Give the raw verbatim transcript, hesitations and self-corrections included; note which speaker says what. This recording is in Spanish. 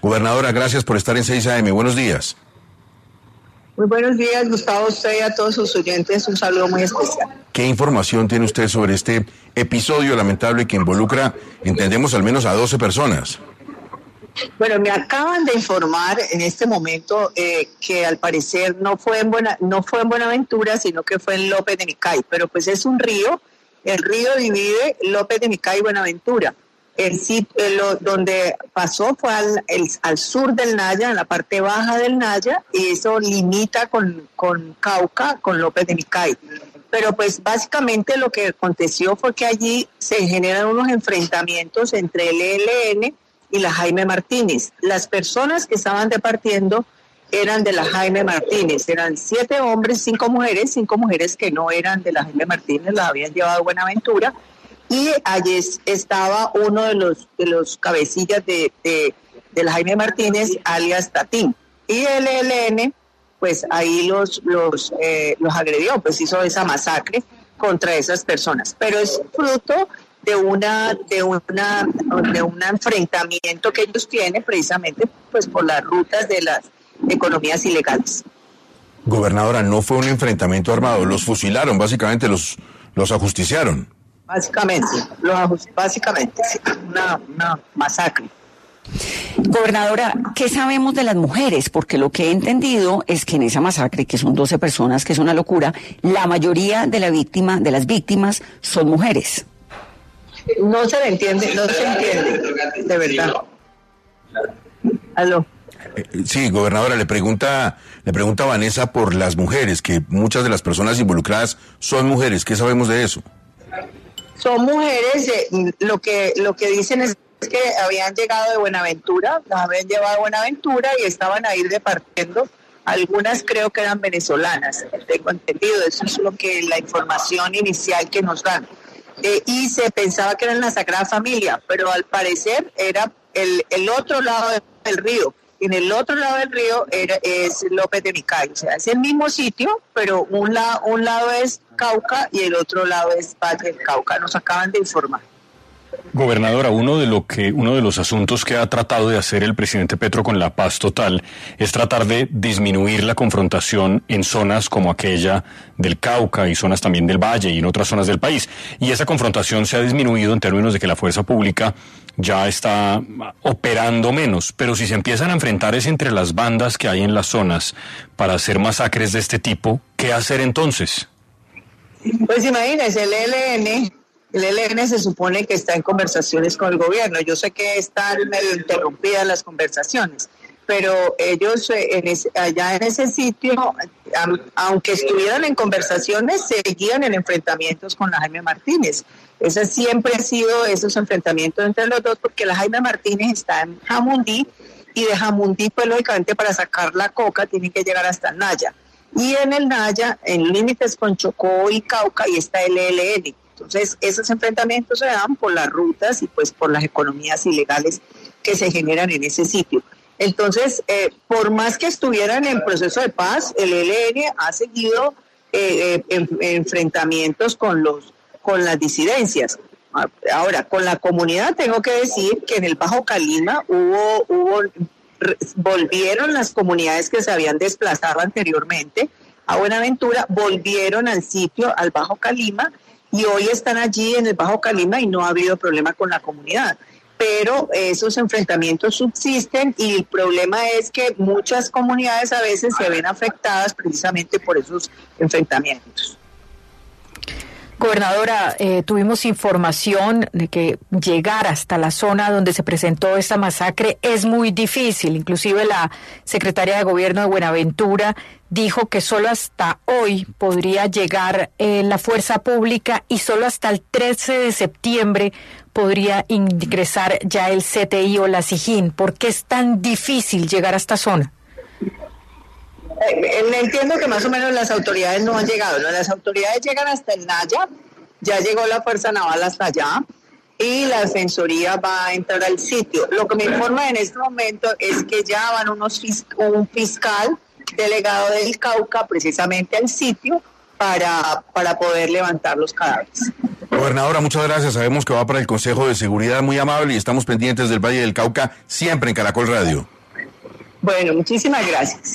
Speaker 1: Gobernadora, gracias por estar en seis A M. Buenos días.
Speaker 2: Muy buenos días, Gustavo, a usted y a todos sus oyentes, un saludo muy especial.
Speaker 1: ¿Qué información tiene usted sobre este episodio lamentable que involucra, entendemos, al menos a doce personas?
Speaker 2: Bueno, me acaban de informar en este momento eh, que al parecer no fue en Buena, no fue en Buenaventura, sino que fue en López de Micay, pero pues es un río, el río divide López de Micay y Buenaventura. El sitio el, donde pasó fue al, el, al sur del Naya, en la parte baja del Naya, y eso limita con, con Cauca, con López de Micay. Pero pues básicamente lo que aconteció fue que allí se generan unos enfrentamientos entre el E L N y la Jaime Martínez. Las personas que estaban departiendo eran de la Jaime Martínez, eran siete hombres, cinco mujeres, cinco mujeres que no eran de la Jaime Martínez, las habían llevado a Buenaventura, y allí estaba uno de los de los cabecillas de, de, de la Jaime Martínez, alias Tatín, y el E L N, pues ahí los, los, eh, los agredió, pues hizo esa masacre contra esas personas, pero es fruto de una de una de un enfrentamiento que ellos tienen precisamente pues por las rutas de las economías ilegales.
Speaker 1: Gobernadora, no fue un enfrentamiento armado, los fusilaron, básicamente los los ajusticiaron.
Speaker 2: Básicamente, los básicamente sí, una, una masacre.
Speaker 3: Gobernadora, ¿qué sabemos de las mujeres? Porque lo que he entendido es que en esa masacre, que son doce personas, que es una locura, la mayoría de la víctima, de las víctimas son mujeres.
Speaker 2: No se le entiende, no se entiende, de verdad. Aló.
Speaker 1: Eh, sí, gobernadora, le pregunta, le pregunta a Vanessa por las mujeres, que muchas de las personas involucradas son mujeres. ¿Qué sabemos de eso?
Speaker 2: Son mujeres, eh, lo que lo que dicen es que habían llegado de Buenaventura, las habían llevado a Buenaventura y estaban ahí repartiendo. Algunas creo que eran venezolanas, tengo entendido, eso es lo que la información inicial que nos dan. Eh, y se pensaba que eran la Sagrada Familia, pero al parecer era el, el otro lado del río. En el otro lado del río era, es López de Micay, o sea, es el mismo sitio, pero un, la, un lado es Cauca y el otro lado es Valle del Cauca, nos acaban de informar.
Speaker 4: Gobernadora, uno de lo que uno de los asuntos que ha tratado de hacer el presidente Petro con la paz total es tratar de disminuir la confrontación en zonas como aquella del Cauca y zonas también del Valle y en otras zonas del país. Y esa confrontación se ha disminuido en términos de que la fuerza pública ya está operando menos. Pero si se empiezan a enfrentar es entre las bandas que hay en las zonas para hacer masacres de este tipo, ¿qué hacer entonces?
Speaker 2: Pues imagínese, el E L N... El E L N se supone que está en conversaciones con el gobierno. Yo sé que están medio interrumpidas las conversaciones, pero ellos en ese, allá en ese sitio, aunque estuvieran en conversaciones, seguían en enfrentamientos con la Jaime Martínez. Ese siempre ha sido esos enfrentamientos entre los dos, porque la Jaime Martínez está en Jamundí, y de Jamundí, pues lógicamente para sacar la coca tienen que llegar hasta el Naya. Y en el Naya, en límites con Chocó y Cauca, y está el E L N. Entonces, esos enfrentamientos se dan por las rutas y pues por las economías ilegales que se generan en ese sitio. Entonces, eh, por más que estuvieran en proceso de paz, el E L N ha seguido eh, en, en enfrentamientos con los con las disidencias. Ahora, con la comunidad tengo que decir que en el Bajo Calima hubo, hubo volvieron las comunidades que se habían desplazado anteriormente a Buenaventura, volvieron al sitio, al Bajo Calima, y hoy están allí en el Bajo Calima y no ha habido problema con la comunidad. Pero esos enfrentamientos subsisten y el problema es que muchas comunidades a veces se ven afectadas precisamente por esos enfrentamientos.
Speaker 5: Gobernadora, eh, tuvimos información de que llegar hasta la zona donde se presentó esta masacre es muy difícil. Inclusive la secretaria de Gobierno de Buenaventura dijo que solo hasta hoy podría llegar eh, la fuerza pública y solo hasta el trece de septiembre podría ingresar ya el C T I o la SIJIN. ¿Por qué es tan difícil llegar a esta zona?
Speaker 2: Eh, entiendo que más o menos las autoridades no han llegado, ¿no? Las autoridades llegan hasta el Naya, ya llegó la Fuerza Naval hasta allá y la Defensoría va a entrar al sitio. Lo que me informa en este momento es que ya van unos fis- un fiscal delegado del Cauca precisamente al sitio para, para poder levantar los cadáveres.
Speaker 1: Gobernadora, muchas gracias. Sabemos que va para el Consejo de Seguridad, muy amable, y estamos pendientes del Valle del Cauca, siempre en Caracol Radio.
Speaker 2: Bueno, muchísimas gracias.